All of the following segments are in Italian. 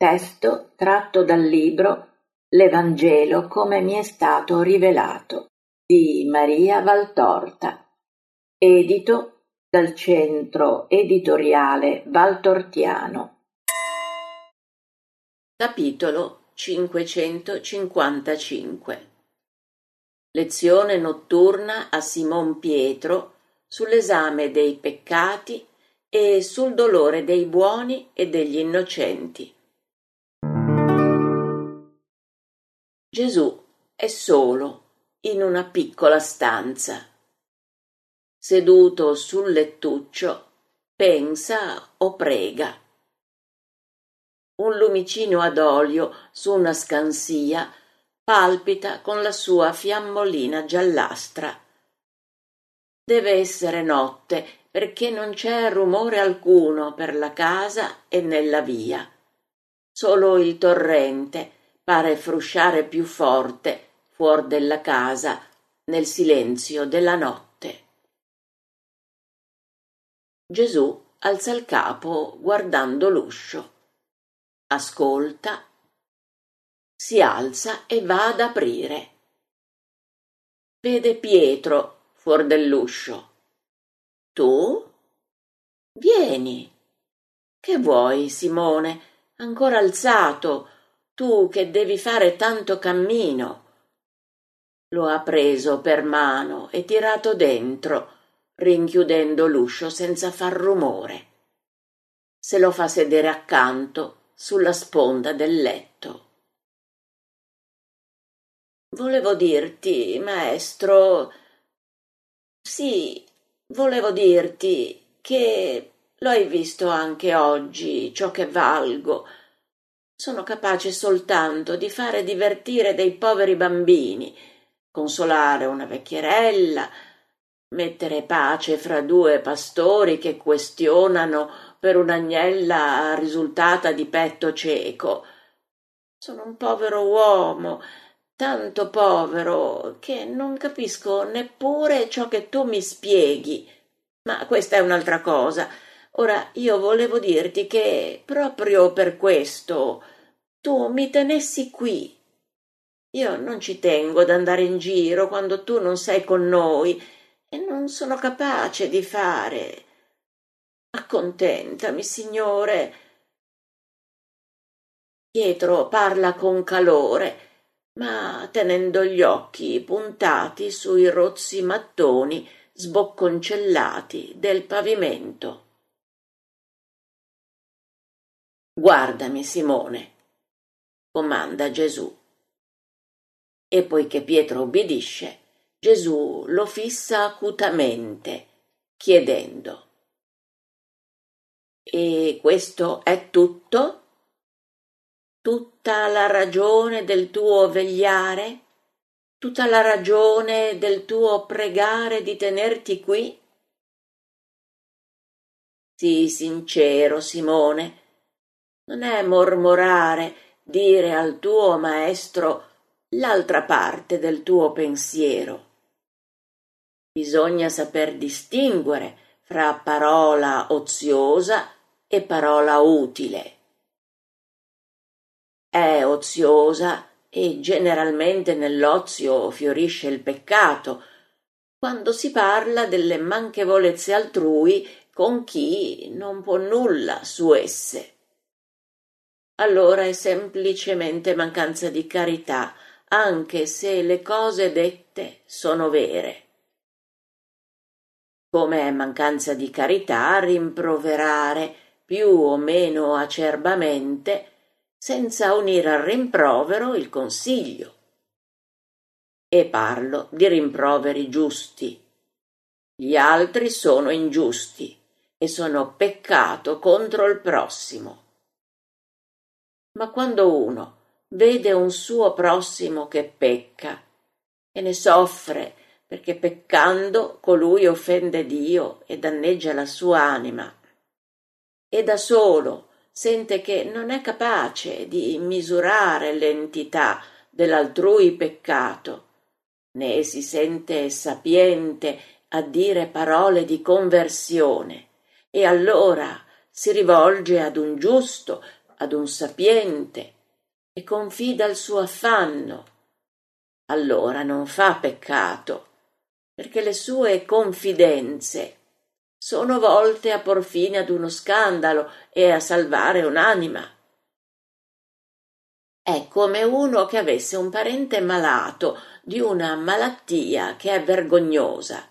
Testo tratto dal libro L'Evangelo come mi è stato rivelato di Maria Valtorta, edito dal Centro Editoriale Valtortiano. Capitolo 555. Lezione notturna a Simon Pietro sull'esame dei peccati e sul dolore dei buoni e degli innocenti. Gesù è solo in una piccola stanza. Seduto sul lettuccio, pensa o prega. Un lumicino ad olio su una scansia palpita con la sua fiammolina giallastra. Deve essere notte perché non c'è rumore alcuno per la casa e nella via. Solo il torrente pare frusciare più forte fuor della casa nel silenzio della notte. Gesù alza il capo guardando l'uscio. Ascolta, si alza e va ad aprire. Vede Pietro fuor dell'uscio. Tu? Vieni. Che vuoi, Simone? Ancora alzato, tu che devi fare tanto cammino. Lo ha preso per mano e tirato dentro, rinchiudendo l'uscio senza far rumore. Se lo fa sedere accanto sulla sponda del letto. Volevo dirti, maestro, sì, volevo dirti che lo hai visto anche oggi, ciò che valgo. Sono capace soltanto di fare divertire dei poveri bambini, consolare una vecchierella, mettere pace fra due pastori che questionano per un'agnella risultata di petto cieco. Sono un povero uomo, tanto povero che non capisco neppure ciò che tu mi spieghi. Ma questa è un'altra cosa. Ora io volevo dirti che proprio per questo tu mi tenessi qui. Io non ci tengo ad andare in giro quando tu non sei con noi e non sono capace di fare. Accontentami, Signore. Pietro parla con calore, ma tenendo gli occhi puntati sui rozzi mattoni sbocconcellati del pavimento. Guardami, Simone, comanda Gesù. E poiché Pietro obbedisce, Gesù lo fissa acutamente, chiedendo: E questo è tutto? Tutta la ragione del tuo vegliare? Tutta la ragione del tuo pregare di tenerti qui? Sii sincero, Simone. Non è mormorare, dire al tuo maestro l'altra parte del tuo pensiero. Bisogna saper distinguere fra parola oziosa e parola utile. È oziosa e generalmente nell'ozio fiorisce il peccato, quando si parla delle manchevolezze altrui con chi non può nulla su esse. Allora è semplicemente mancanza di carità, anche se le cose dette sono vere. Come è mancanza di carità rimproverare più o meno acerbamente, senza unire al rimprovero il consiglio. E parlo di rimproveri giusti. Gli altri sono ingiusti e sono peccato contro il prossimo. Ma quando uno vede un suo prossimo che pecca e ne soffre perché peccando colui offende Dio e danneggia la sua anima, e da solo sente che non è capace di misurare l'entità dell'altrui peccato, né si sente sapiente a dire parole di conversione, e allora si rivolge ad un giusto, ad un sapiente e confida il suo affanno, allora non fa peccato, perché le sue confidenze sono volte a por fine ad uno scandalo e a salvare un'anima. È come uno che avesse un parente malato di una malattia che è vergognosa.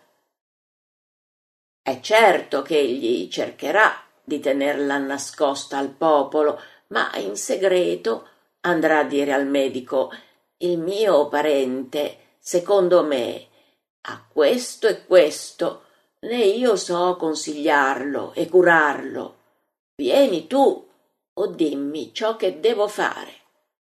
È certo che egli cercherà di tenerla nascosta al popolo, ma in segreto andrà a dire al medico: il mio parente, secondo me, ha questo e questo, né io so consigliarlo e curarlo. Vieni tu o dimmi ciò che devo fare.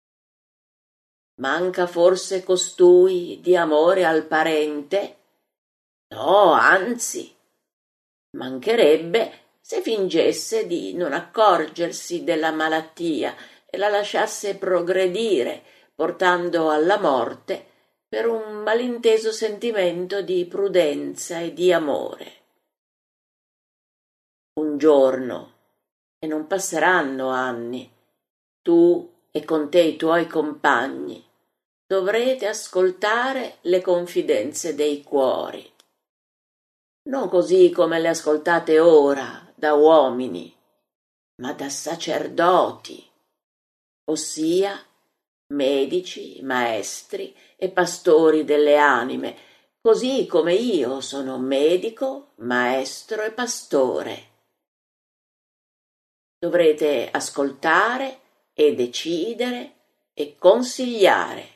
Manca forse costui di amore al parente? No, anzi, mancherebbe se fingesse di non accorgersi della malattia e la lasciasse progredire, portando alla morte per un malinteso sentimento di prudenza e di amore. Un giorno, e non passeranno anni, tu e con te i tuoi compagni dovrete ascoltare le confidenze dei cuori, non così come le ascoltate ora da uomini, ma da sacerdoti, ossia medici, maestri e pastori delle anime, così come io sono medico, maestro e pastore. Dovrete ascoltare e decidere e consigliare.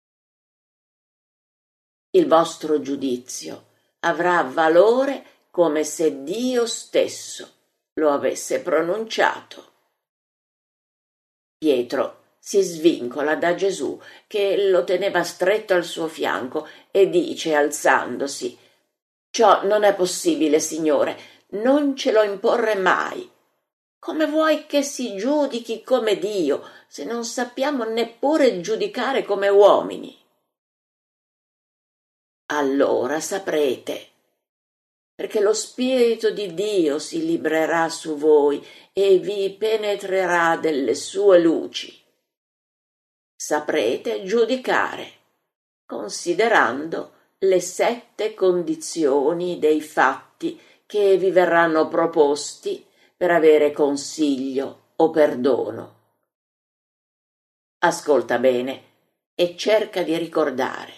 Il vostro giudizio avrà valore come se Dio stesso lo avesse pronunciato. Pietro si svincola da Gesù, che lo teneva stretto al suo fianco, e dice, alzandosi: «Ciò non è possibile, Signore, non ce lo imporre mai. Come vuoi che si giudichi come Dio, se non sappiamo neppure giudicare come uomini?» Allora saprete, perché lo Spirito di Dio si librerà su voi e vi penetrerà delle sue luci. Saprete giudicare, considerando le 7 condizioni dei fatti che vi verranno proposti per avere consiglio o perdono. Ascolta bene e cerca di ricordare.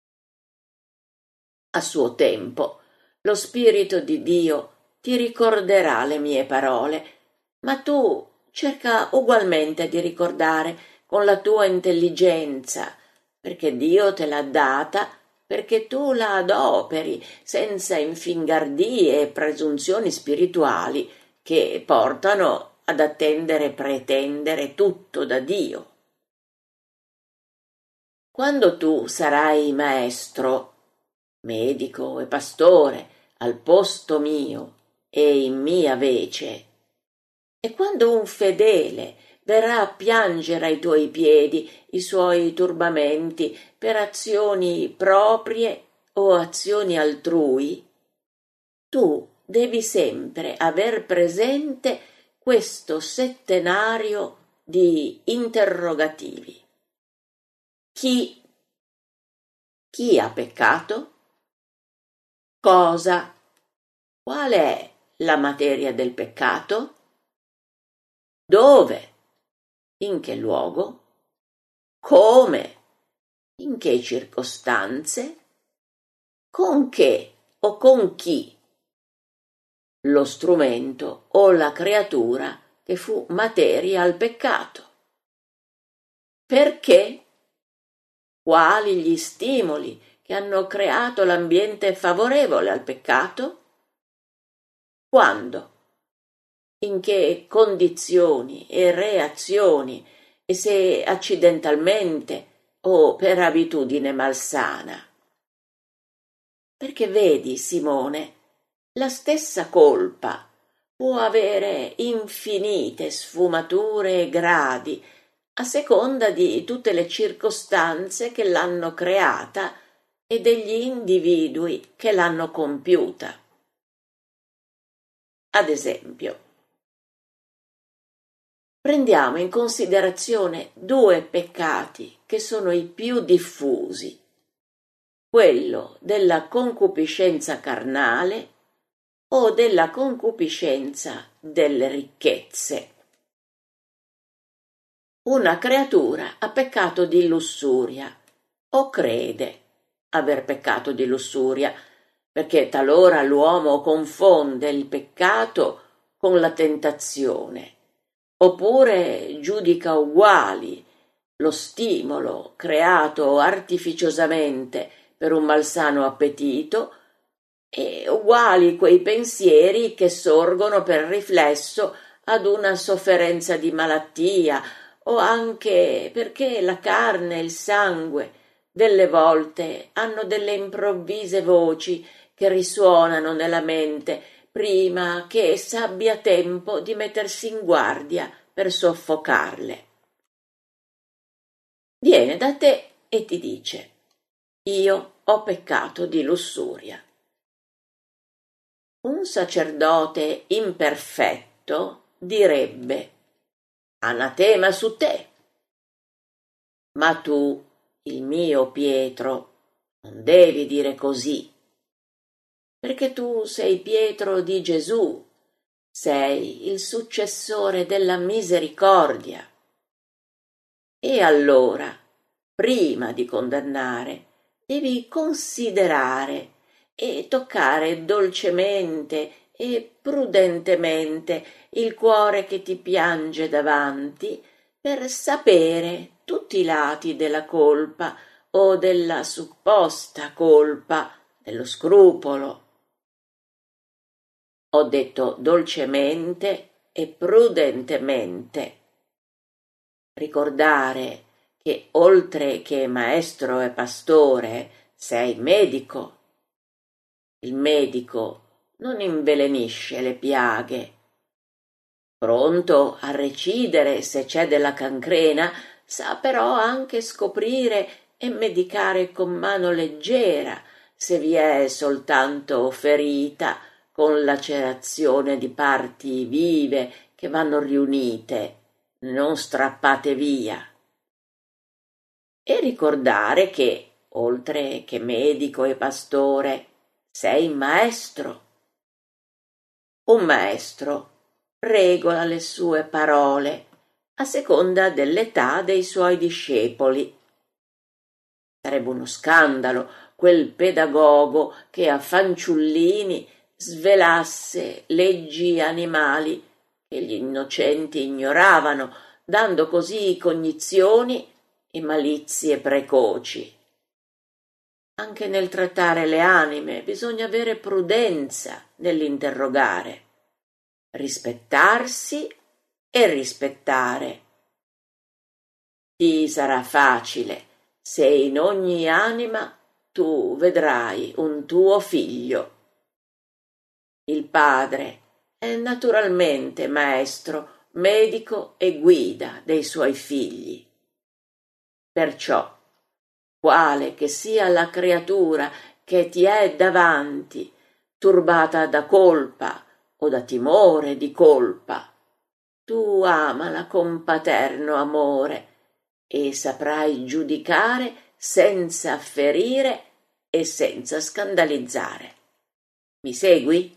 A suo tempo, lo Spirito di Dio ti ricorderà le mie parole, ma tu cerca ugualmente di ricordare con la tua intelligenza, perché Dio te l'ha data, perché tu la adoperi senza infingardie e presunzioni spirituali che portano ad attendere e pretendere tutto da Dio. Quando tu sarai maestro, medico e pastore al posto mio e in mia vece, e quando un fedele verrà a piangere ai tuoi piedi i suoi turbamenti per azioni proprie o azioni altrui, tu devi sempre aver presente questo settenario di interrogativi. Chi ha peccato? Cosa? Qual è la materia del peccato? Dove? In che luogo? Come? In che circostanze? Con che o con chi? Lo strumento o la creatura che fu materia al peccato. Perché? Quali gli stimoli che hanno creato l'ambiente favorevole al peccato? Quando? In che condizioni e reazioni, e se accidentalmente o per abitudine malsana? Perché vedi, Simone, la stessa colpa può avere infinite sfumature e gradi a seconda di tutte le circostanze che l'hanno creata e degli individui che l'hanno compiuta. Ad esempio, prendiamo in considerazione due peccati che sono i più diffusi, quello della concupiscenza carnale o della concupiscenza delle ricchezze. Una creatura ha peccato di lussuria o crede aver peccato di lussuria, perché talora l'uomo confonde il peccato con la tentazione, oppure giudica uguali lo stimolo creato artificiosamente per un malsano appetito e uguali quei pensieri che sorgono per riflesso ad una sofferenza di malattia o anche perché la carne e il sangue delle volte hanno delle improvvise voci che risuonano nella mente prima che essa abbia tempo di mettersi in guardia per soffocarle. Viene da te e ti dice: io ho peccato di lussuria. Un sacerdote imperfetto direbbe: anatema su te. Ma tu, il mio Pietro, non devi dire così, perché tu sei Pietro di Gesù, sei il successore della misericordia. E allora, prima di condannare, devi considerare e toccare dolcemente e prudentemente il cuore che ti piange davanti per sapere tutti i lati della colpa o della supposta colpa, dello scrupolo. Ho detto dolcemente e prudentemente. Ricordare che oltre che maestro e pastore sei medico. Il medico non invelenisce le piaghe. Pronto a recidere se c'è della cancrena, sa però anche scoprire e medicare con mano leggera se vi è soltanto ferita con lacerazione di parti vive che vanno riunite, non strappate via. E ricordare che, oltre che medico e pastore, sei maestro. Un maestro regola le sue parole a seconda dell'età dei suoi discepoli. Sarebbe uno scandalo quel pedagogo che a fanciullini svelasse leggi animali che gli innocenti ignoravano, dando così cognizioni e malizie precoci. Anche nel trattare le anime bisogna avere prudenza nell'interrogare, rispettarsi e rispettare. Ti sarà facile se in ogni anima tu vedrai un tuo figlio. Il padre è naturalmente maestro, medico e guida dei suoi figli. Perciò, quale che sia la creatura che ti è davanti, turbata da colpa o da timore di colpa, tu amala con paterno amore e saprai giudicare senza ferire e senza scandalizzare. Mi segui?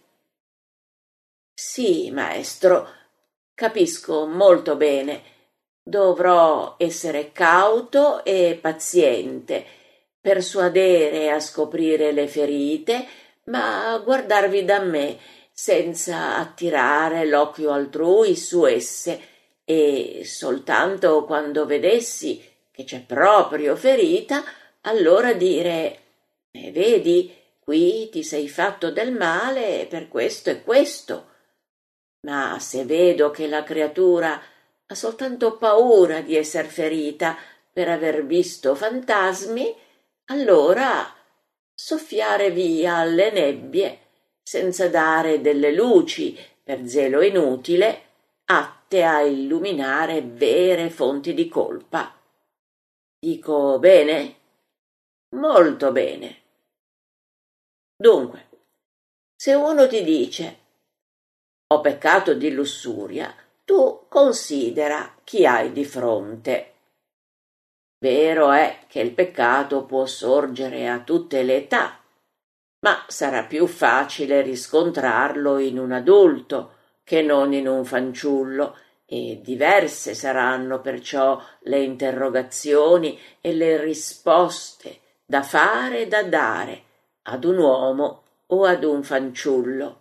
Sì, maestro, capisco molto bene. Dovrò essere cauto e paziente, persuadere a scoprire le ferite, ma guardarvi da me senza attirare l'occhio altrui su esse e soltanto quando vedessi che c'è proprio ferita, allora dire: vedi, qui ti sei fatto del male per questo e questo. Ma se vedo che la creatura ha soltanto paura di esser ferita per aver visto fantasmi, allora soffiare via le nebbie senza dare delle luci per zelo inutile atte a illuminare vere fonti di colpa. Dico bene? Molto bene. Dunque, se uno ti dice: ho peccato di lussuria, tu considera chi hai di fronte. Vero è che il peccato può sorgere a tutte le età, ma sarà più facile riscontrarlo in un adulto che non in un fanciullo, e diverse saranno perciò le interrogazioni e le risposte da fare e da dare ad un uomo o ad un fanciullo.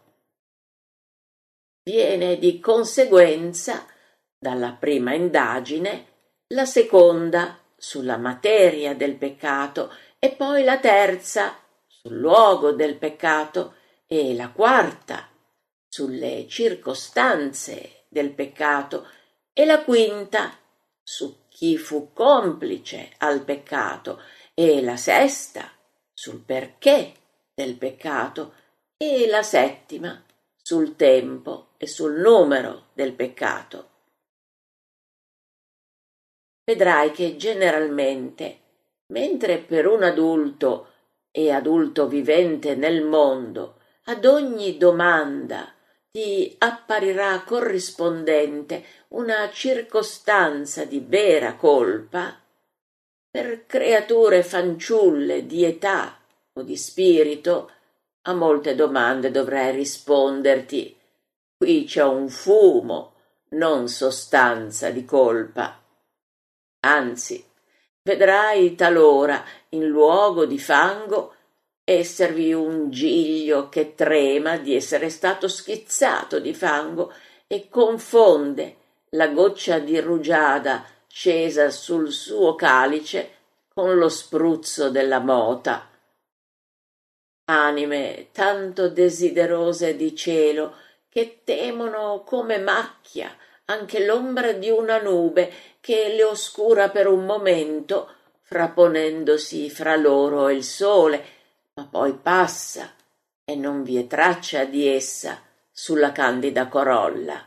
Viene di conseguenza dalla prima indagine la seconda sulla materia del peccato e poi la terza sul luogo del peccato e la quarta sulle circostanze del peccato e la quinta su chi fu complice al peccato e la sesta sul perché del peccato e la settima sul tempo e sul numero del peccato. Vedrai che generalmente, mentre per un adulto e adulto vivente nel mondo, ad ogni domanda ti apparirà corrispondente una circostanza di vera colpa, per creature fanciulle di età o di spirito, a molte domande dovrai risponderti: qui c'è un fumo, non sostanza di colpa. Anzi, vedrai talora, in luogo di fango, esservi un giglio che trema di essere stato schizzato di fango e confonde la goccia di rugiada scesa sul suo calice con lo spruzzo della mota. Anime tanto desiderose di cielo che temono come macchia anche l'ombra di una nube che le oscura per un momento, frapponendosi fra loro e il sole, ma poi passa e non vi è traccia di essa sulla candida corolla.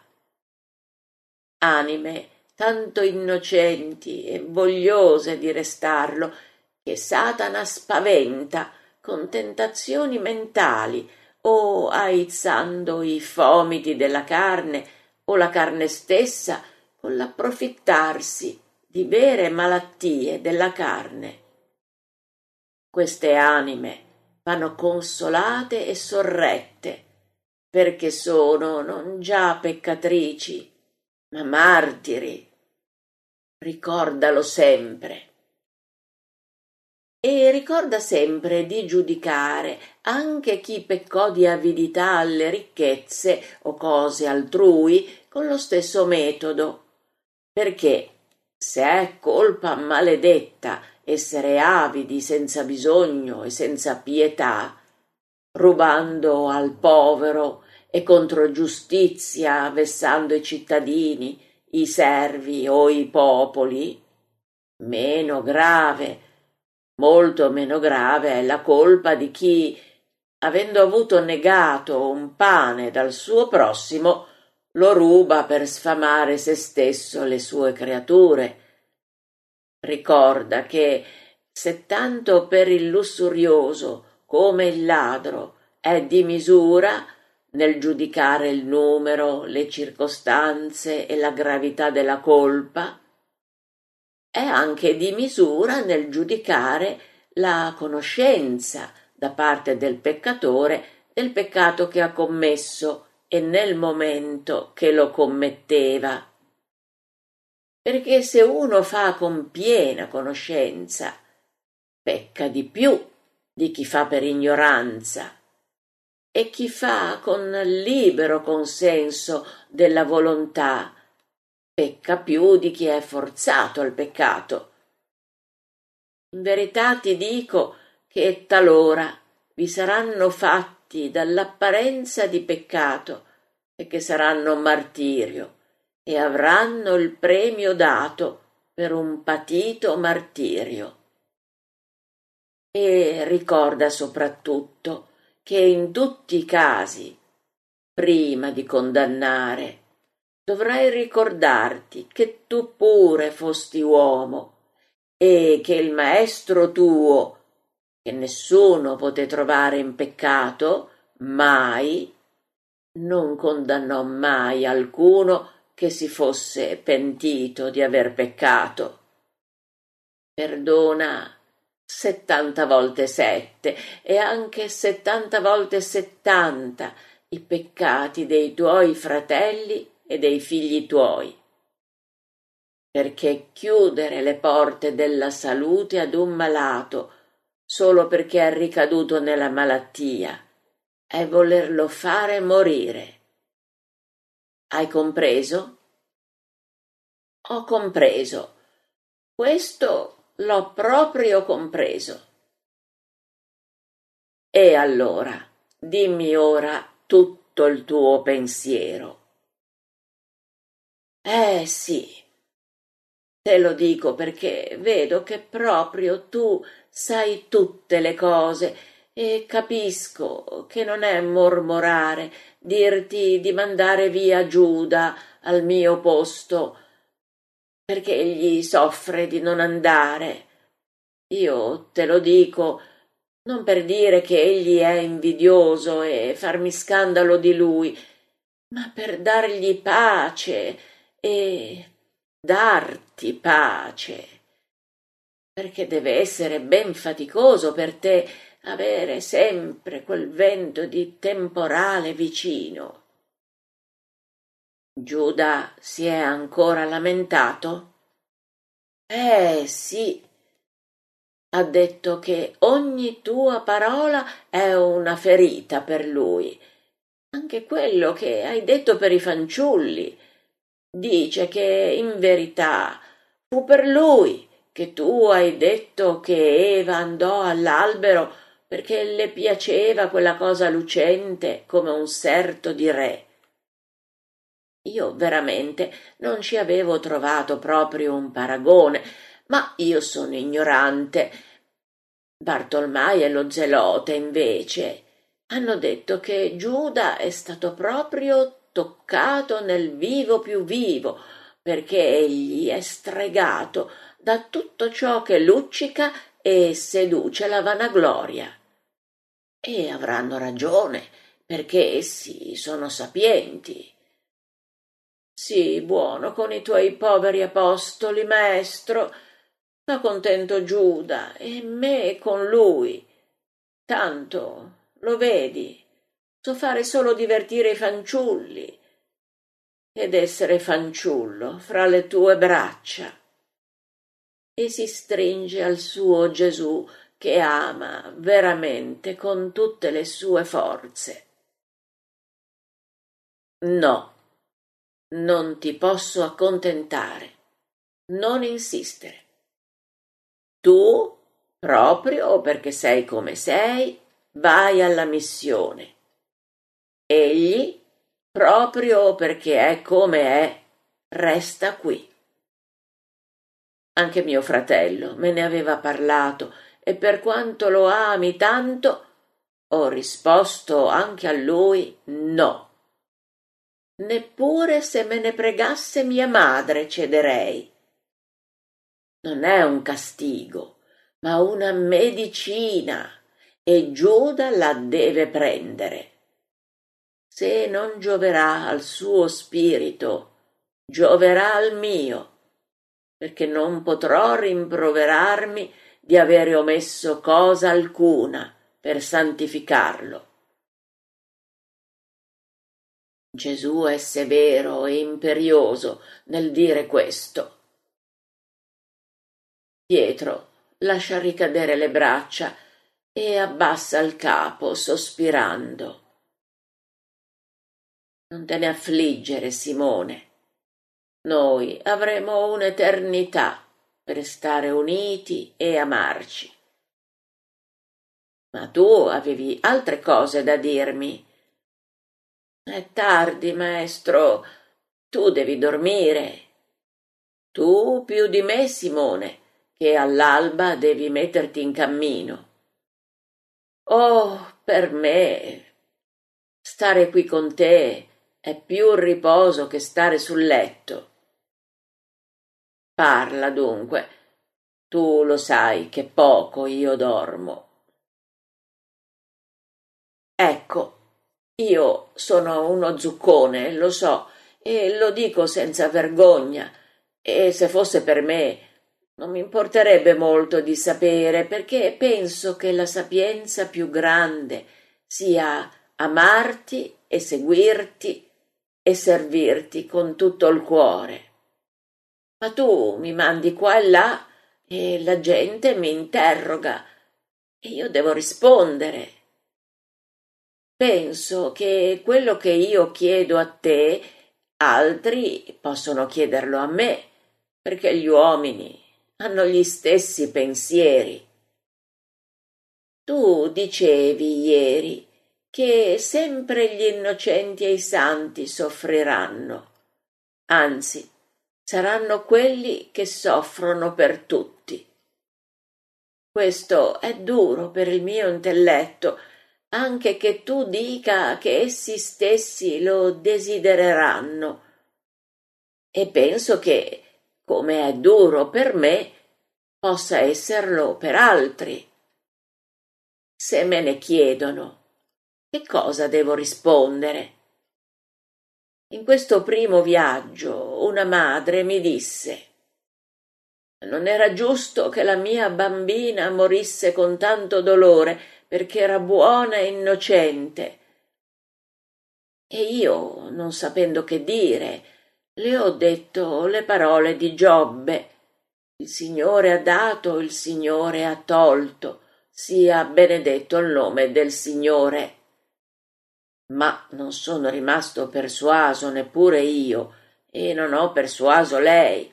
Anime tanto innocenti e vogliose di restarlo che Satana spaventa con tentazioni mentali o aizzando i fomiti della carne o la carne stessa con l'approfittarsi di vere malattie della carne. Queste anime vanno consolate e sorrette, perché sono non già peccatrici, ma martiri. Ricordalo sempre. E ricorda sempre di giudicare anche chi peccò di avidità alle ricchezze o cose altrui con lo stesso metodo, perché se è colpa maledetta essere avidi senza bisogno e senza pietà, rubando al povero e contro giustizia vessando i cittadini, i servi o i popoli, meno grave, molto meno grave è la colpa di chi, avendo avuto negato un pane dal suo prossimo, lo ruba per sfamare se stesso e le sue creature. Ricorda che se tanto per il lussurioso come il ladro è di misura nel giudicare il numero, le circostanze e la gravità della colpa, è anche di misura nel giudicare la conoscenza da parte del peccatore del peccato che ha commesso e nel momento che lo commetteva. Perché se uno fa con piena conoscenza, pecca di più di chi fa per ignoranza, e chi fa con libero consenso della volontà pecca più di chi è forzato al peccato. In verità ti dico che talora vi saranno fatti dall'apparenza di peccato e che saranno martirio e avranno il premio dato per un patito martirio. E ricorda soprattutto che in tutti i casi, prima di condannare, dovrai ricordarti che tu pure fosti uomo e che il maestro tuo, che nessuno poté trovare in peccato, mai, non condannò mai alcuno che si fosse pentito di aver peccato. Perdona 70 volte 7 e anche 70 volte 70 i peccati dei tuoi fratelli e dei figli tuoi. Perché chiudere le porte della salute ad un malato solo perché è ricaduto nella malattia è volerlo fare morire. Hai compreso? Ho compreso. Questo l'ho proprio compreso. E allora, dimmi ora tutto il tuo pensiero. Sì, te lo dico perché vedo che proprio tu sai tutte le cose e capisco che non è mormorare dirti di mandare via Giuda al mio posto perché egli soffre di non andare. Io te lo dico non per dire che egli è invidioso e farmi scandalo di lui, ma per dargli pace e darti pace, perché deve essere ben faticoso per te avere sempre quel vento di temporale vicino. Giuda si è ancora lamentato? Sì. Ha detto che ogni tua parola è una ferita per lui. Anche quello che hai detto per i fanciulli. Dice che in verità fu per lui che tu hai detto che Eva andò all'albero perché le piaceva quella cosa lucente come un serto di re. Io veramente non ci avevo trovato proprio un paragone, ma io sono ignorante. Bartolmai e lo Zelote, invece, hanno detto che Giuda è stato proprio toccato nel vivo più vivo, perché egli è stregato da tutto ciò che luccica e seduce la vanagloria. E avranno ragione, perché essi sono sapienti. Sii buono con i tuoi poveri apostoli, maestro. Fa contento Giuda e me con lui. Tanto, lo vedi, so fare solo divertire i fanciulli ed essere fanciullo fra le tue braccia. E si stringe al suo Gesù che ama veramente con tutte le sue forze. No. Non ti posso accontentare. Non insistere. Tu, proprio perché sei come sei, vai alla missione. Egli, proprio perché è come è, resta qui. Anche mio fratello me ne aveva parlato e per quanto lo ami tanto, ho risposto anche a lui no. Neppure se me ne pregasse mia madre cederei. Non è un castigo, ma una medicina, e Giuda la deve prendere. Se non gioverà al suo spirito, gioverà al mio, perché non potrò rimproverarmi di avere omesso cosa alcuna per santificarlo. Gesù è severo e imperioso nel dire questo. Pietro lascia ricadere le braccia e abbassa il capo sospirando. Non te ne affliggere, Simone. Noi avremo un'eternità per stare uniti e amarci. Ma tu avevi altre cose da dirmi. È tardi, maestro. Tu devi dormire. Tu più di me, Simone, che all'alba devi metterti in cammino. Oh, per me, stare qui con te è più riposo che stare sul letto. Parla dunque. Tu lo sai che poco io dormo. Ecco, io sono uno zuccone, lo so, e lo dico senza vergogna, e se fosse per me non mi importerebbe molto di sapere, perché penso che la sapienza più grande sia amarti e seguirti e servirti con tutto il cuore. Ma tu mi mandi qua e là e la gente mi interroga e io devo rispondere. Penso che quello che io chiedo a te, altri possono chiederlo a me, perché gli uomini hanno gli stessi pensieri. Tu dicevi ieri che sempre gli innocenti e i santi soffriranno, anzi, saranno quelli che soffrono per tutti. Questo è duro per il mio intelletto, anche che tu dica che essi stessi lo desidereranno. E penso che, come è duro per me, possa esserlo per altri. Se me ne chiedono, che cosa devo rispondere? In questo primo viaggio una madre mi disse: non era giusto che la mia bambina morisse con tanto dolore perché era buona e innocente. E io, non sapendo che dire, le ho detto le parole di Giobbe: il Signore ha dato, il Signore ha tolto, sia benedetto il nome del Signore. Ma non sono rimasto persuaso neppure io, e non ho persuaso lei.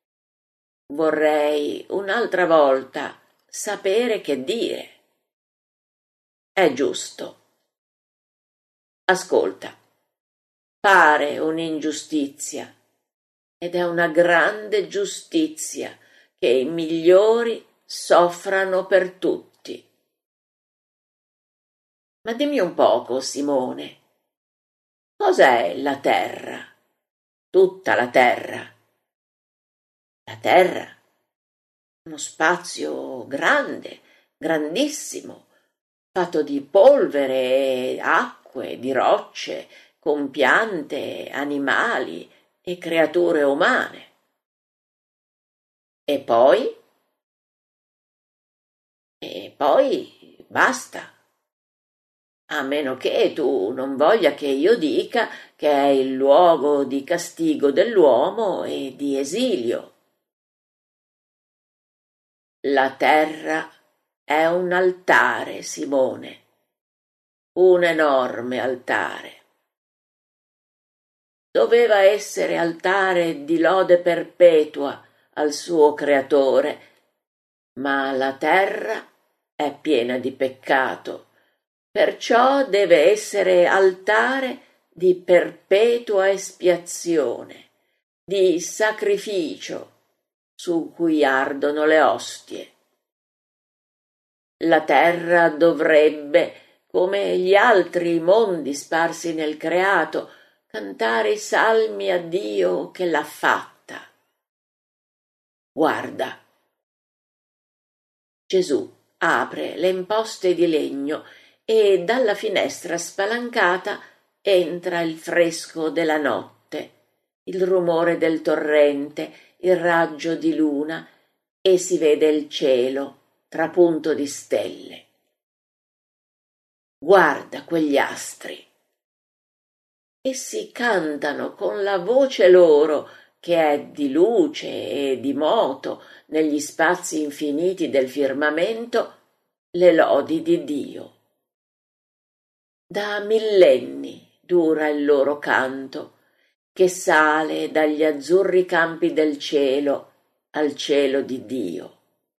Vorrei un'altra volta sapere che dire. È giusto. Ascolta, pare un'ingiustizia, ed è una grande giustizia che i migliori soffrano per tutti. Ma dimmi un poco, Simone, cos'è la terra? Tutta la terra. La terra, uno spazio grande, grandissimo, fatto di polvere, acque, di rocce, con piante, animali e creature umane. E poi? E poi basta. A meno che tu non voglia che io dica che è il luogo di castigo dell'uomo e di esilio. La terra è un altare, Simone, un enorme altare. Doveva essere altare di lode perpetua al suo creatore, ma la terra è piena di peccato, perciò deve essere altare di perpetua espiazione, di sacrificio su cui ardono le ostie. La terra dovrebbe, come gli altri mondi sparsi nel creato, cantare i salmi a Dio che l'ha fatta. Guarda. Gesù apre le imposte di legno e dalla finestra spalancata entra il fresco della notte, il rumore del torrente, il raggio di luna, e si vede il cielo trapunto di stelle. Guarda quegli astri. Essi cantano con la voce loro, che è di luce e di moto negli spazi infiniti del firmamento, le lodi di Dio. Da millenni dura il loro canto, che sale dagli azzurri campi del cielo al cielo di Dio.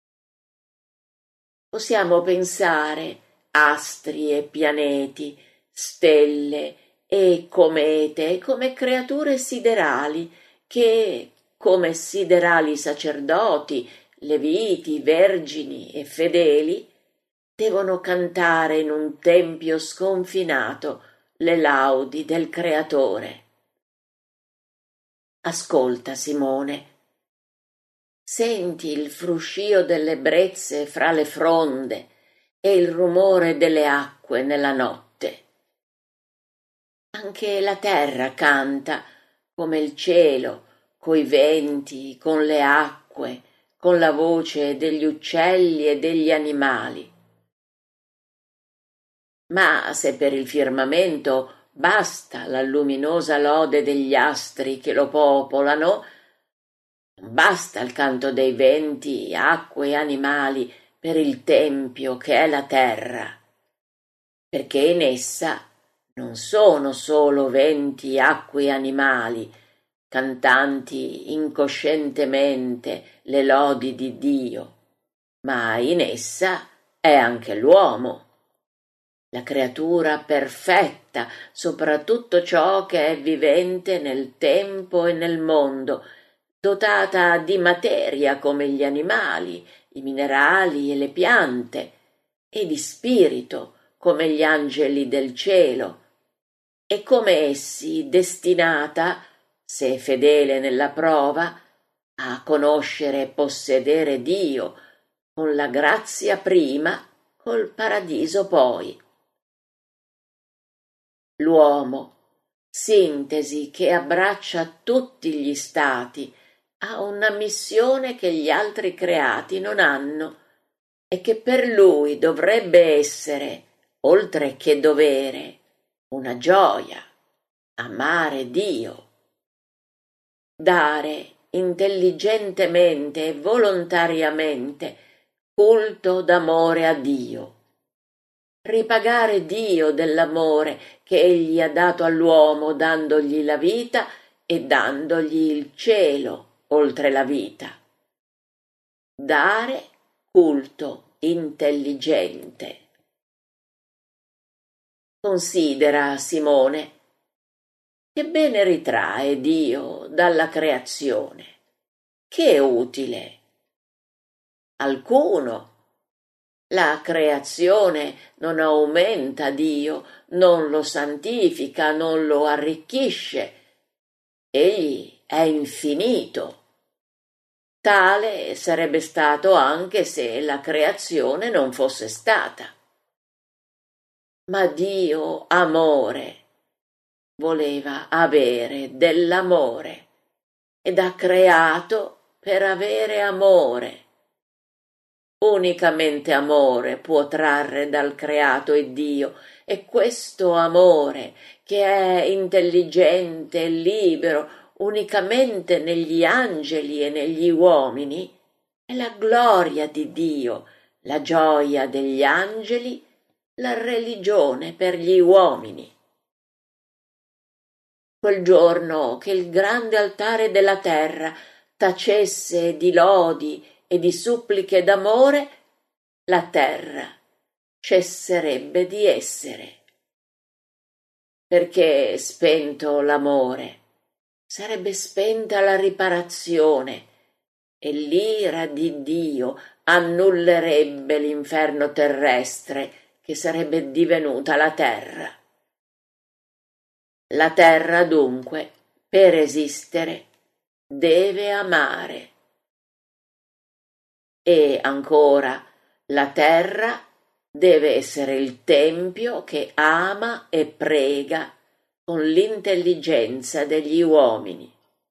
Possiamo pensare astri e pianeti, stelle e comete come creature siderali che, come siderali sacerdoti, leviti, vergini e fedeli, devono cantare in un tempio sconfinato le laudi del Creatore. Ascolta, Simone. Senti il fruscio delle brezze fra le fronde e il rumore delle acque nella notte. Anche la terra canta, come il cielo, coi venti, con le acque, con la voce degli uccelli e degli animali. Ma se per il firmamento basta la luminosa lode degli astri che lo popolano, non basta il canto dei venti, acque e animali per il tempio che è la terra, perché in essa non sono solo venti, acque e animali, cantanti incoscientemente le lodi di Dio, ma in essa è anche l'uomo, la creatura perfetta sopra tutto ciò che è vivente nel tempo e nel mondo, dotata di materia come gli animali, i minerali e le piante, e di spirito come gli angeli del cielo, e come essi destinata, se fedele nella prova, a conoscere e possedere Dio, con la grazia prima, col paradiso poi. L'uomo, sintesi che abbraccia tutti gli stati, ha una missione che gli altri creati non hanno e che per lui dovrebbe essere, oltre che dovere, una gioia, amare Dio, dare intelligentemente e volontariamente culto d'amore a Dio, ripagare Dio dell'amore che egli ha dato all'uomo dandogli la vita e dandogli il cielo oltre la vita. Dare culto intelligente. Considera, Simone, che bene ritrae Dio dalla creazione. Che utile? Alcuno. La creazione non aumenta Dio, non lo santifica, non lo arricchisce. Egli è infinito. Tale sarebbe stato anche se la creazione non fosse stata. Ma Dio, amore, voleva avere dell'amore ed ha creato per avere amore. Unicamente amore può trarre dal creato e Dio, e questo amore, che è intelligente e libero unicamente negli angeli e negli uomini, è la gloria di Dio, la gioia degli angeli, la religione per gli uomini. Quel giorno che il grande altare della terra tacesse di lodi e di suppliche d'amore, la terra cesserebbe di essere. Perché spento l'amore, sarebbe spenta la riparazione e l'ira di Dio annullerebbe l'inferno terrestre che sarebbe divenuta la terra. La terra dunque, per esistere, deve amare. E ancora, la terra deve essere il tempio che ama e prega con l'intelligenza degli uomini.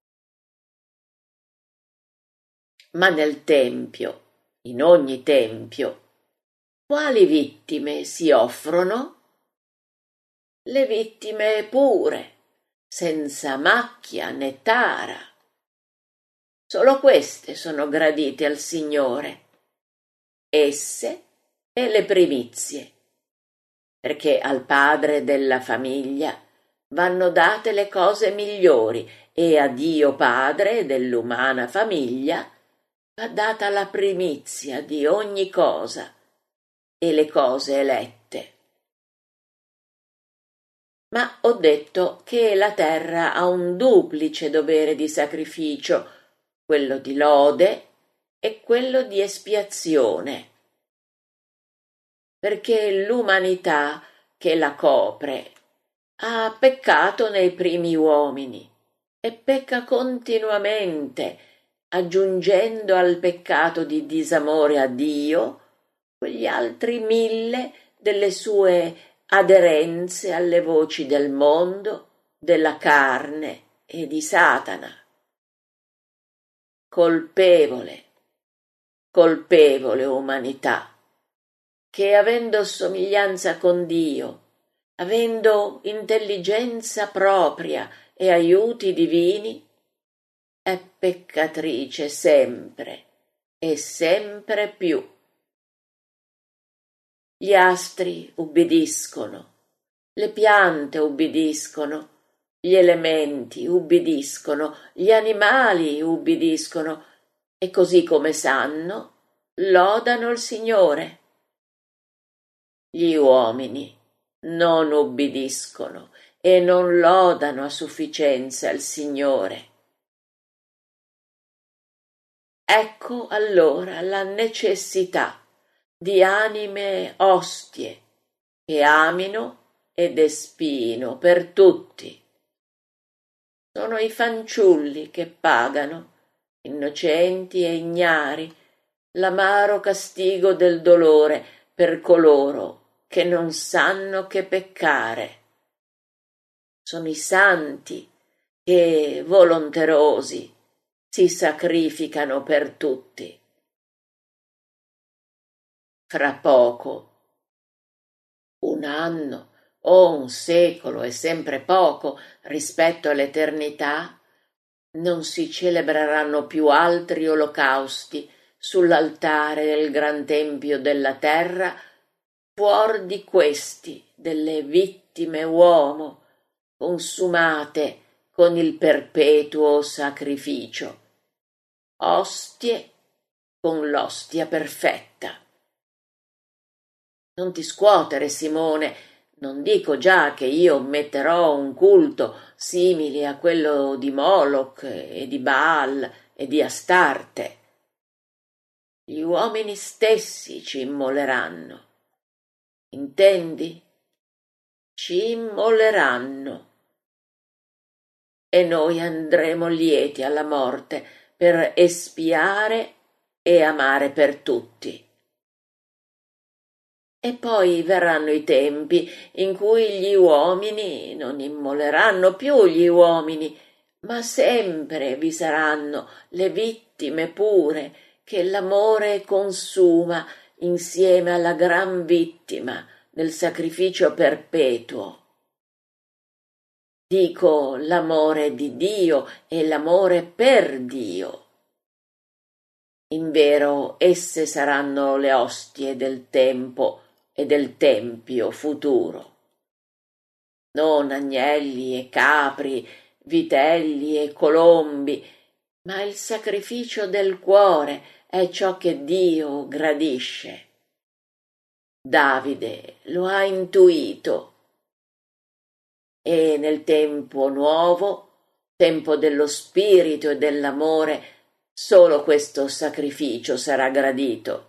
Ma nel tempio, in ogni tempio, quali vittime si offrono? Le vittime pure, senza macchia né tara. Solo queste sono gradite al Signore, esse e le primizie, perché al padre della famiglia vanno date le cose migliori e a Dio Padre dell'umana famiglia va data la primizia di ogni cosa e le cose elette. Ma ho detto che la terra ha un duplice dovere di sacrificio, quello di lode e quello di espiazione, perché l'umanità che la copre ha peccato nei primi uomini e pecca continuamente, aggiungendo al peccato di disamore a Dio quegli altri 1000 delle sue aderenze alle voci del mondo, della carne e di Satana. Colpevole, colpevole umanità, che avendo somiglianza con Dio, avendo intelligenza propria e aiuti divini, è peccatrice sempre e sempre più. Gli astri ubbidiscono, le piante ubbidiscono, gli elementi ubbidiscono, gli animali ubbidiscono e così come sanno, lodano il Signore. Gli uomini non ubbidiscono e non lodano a sufficienza il Signore. Ecco allora la necessità di anime ostie che amino ed espino per tutti. Sono i fanciulli che pagano, innocenti e ignari, l'amaro castigo del dolore per coloro che non sanno che peccare. Sono i santi che, volonterosi, si sacrificano per tutti. Fra poco, un anno o un secolo è sempre poco rispetto all'eternità, non si celebreranno più altri olocausti sull'altare del gran tempio della terra, fuor di questi delle vittime uomo consumate con il perpetuo sacrificio, ostie con l'ostia perfetta. Non ti scuotere, Simone, non dico già che io metterò un culto simile a quello di Moloch e di Baal e di Astarte. Gli uomini stessi ci immoleranno. Intendi? Ci immoleranno. E noi andremo lieti alla morte per espiare e amare per tutti. E poi verranno i tempi in cui gli uomini non immoleranno più gli uomini, ma sempre vi saranno le vittime pure che l'amore consuma insieme alla gran vittima del sacrificio perpetuo. Dico l'amore di Dio e l'amore per Dio. Invero esse saranno le ostie del tempo e del tempio futuro. Non agnelli e capri, vitelli e colombi, ma il sacrificio del cuore è ciò che Dio gradisce. Davide lo ha intuito e nel tempo nuovo, tempo dello spirito e dell'amore, solo questo sacrificio sarà gradito.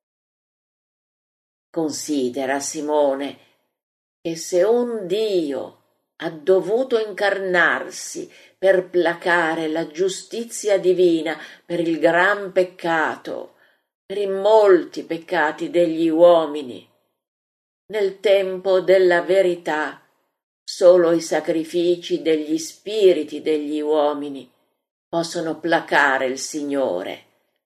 Considera, Simone, che se un Dio ha dovuto incarnarsi per placare la giustizia divina per il gran peccato, per i molti peccati degli uomini, nel tempo della verità solo i sacrifici degli spiriti degli uomini possono placare il Signore.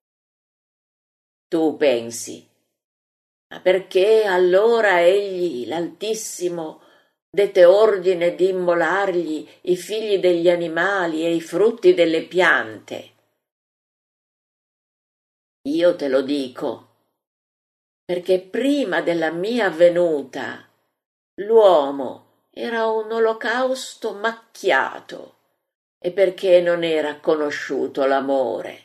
Tu pensi, ma perché allora egli, l'Altissimo, dette ordine di immolargli i figli degli animali e i frutti delle piante? Io te lo dico, perché prima della mia venuta l'uomo era un olocausto macchiato e perché non era conosciuto l'amore.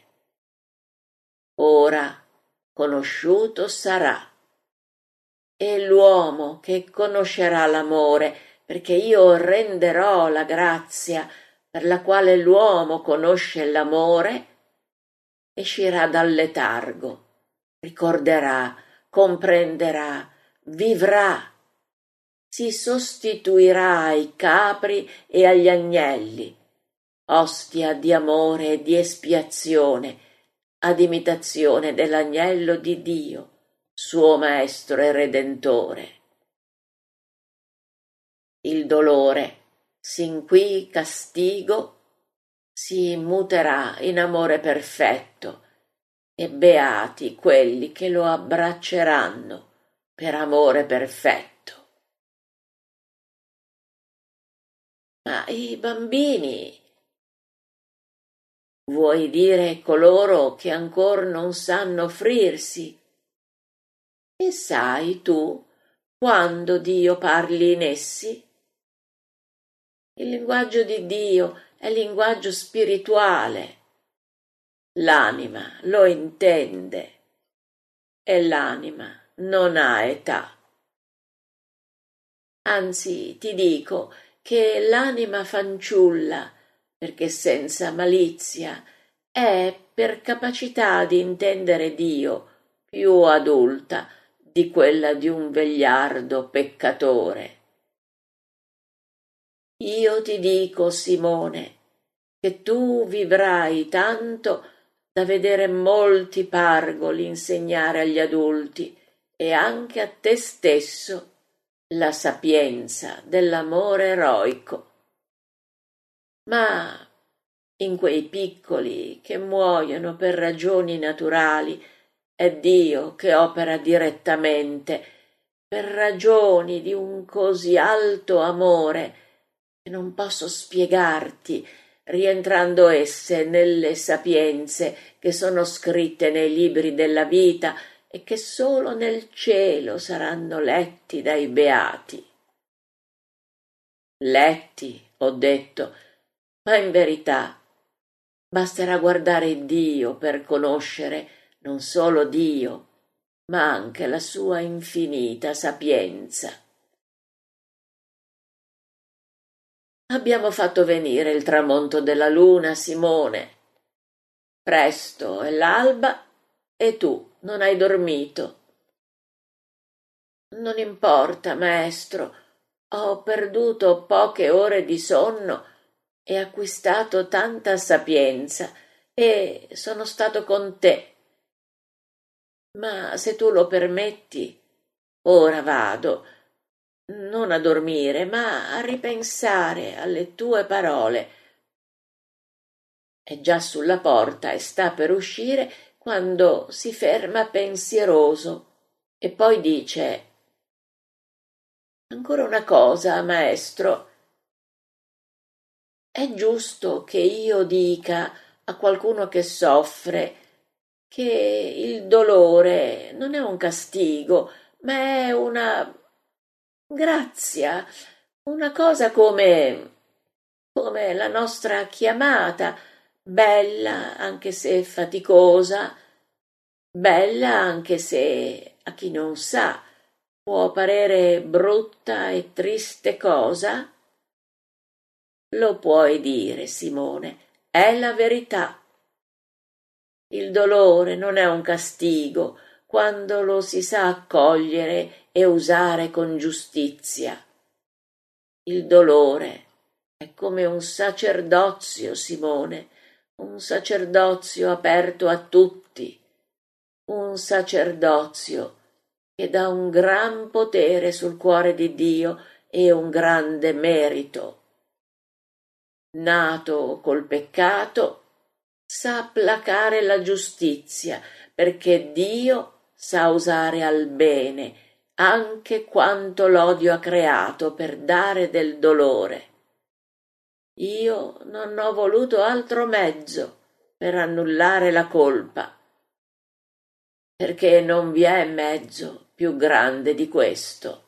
Ora conosciuto sarà. E l'uomo che conoscerà l'amore, perché io renderò la grazia per la quale l'uomo conosce l'amore, escirà dal letargo, ricorderà, comprenderà, vivrà, si sostituirà ai capri e agli agnelli, ostia di amore e di espiazione, ad imitazione dell'agnello di Dio, suo Maestro e Redentore. Il dolore, sin qui castigo, si muterà in amore perfetto, e beati quelli che lo abbracceranno per amore perfetto. Ma i bambini, vuoi dire coloro che ancor non sanno offrirsi? E sai tu quando Dio parli in essi? Il linguaggio di Dio è linguaggio spirituale. L'anima lo intende e l'anima non ha età. Anzi, ti dico che l'anima fanciulla, perché senza malizia, è per capacità di intendere Dio più adulta di quella di un vegliardo peccatore. Io ti dico, Simone, che tu vivrai tanto da vedere molti pargoli insegnare agli adulti e anche a te stesso la sapienza dell'amore eroico. Ma in quei piccoli che muoiono per ragioni naturali è Dio che opera direttamente per ragioni di un così alto amore che non posso spiegarti, rientrando esse nelle sapienze che sono scritte nei libri della vita e che solo nel cielo saranno letti dai beati. Letti, ho detto, ma in verità basterà guardare Dio per conoscere non solo Dio, ma anche la sua infinita sapienza. Abbiamo fatto venire il tramonto della luna, Simone. Presto è l'alba e tu non hai dormito. Non importa, maestro, ho perduto poche ore di sonno e acquistato tanta sapienza e sono stato con te. Ma se tu lo permetti, ora vado, non a dormire, ma a ripensare alle tue parole. È già sulla porta e sta per uscire quando si ferma pensieroso e poi dice: ancora una cosa, maestro. È giusto che io dica a qualcuno che soffre che il dolore non è un castigo, ma è una grazia, una cosa come la nostra chiamata, bella anche se faticosa, bella anche se a chi non sa può parere brutta e triste cosa? Lo puoi dire, Simone, è la verità. Il dolore non è un castigo quando lo si sa accogliere e usare con giustizia. Il dolore è come un sacerdozio, Simone, un sacerdozio aperto a tutti, un sacerdozio che dà un gran potere sul cuore di Dio e un grande merito. Nato col peccato, sa placare la giustizia, perché Dio sa usare al bene anche quanto l'odio ha creato per dare del dolore. Io non ho voluto altro mezzo per annullare la colpa, perché non vi è mezzo più grande di questo.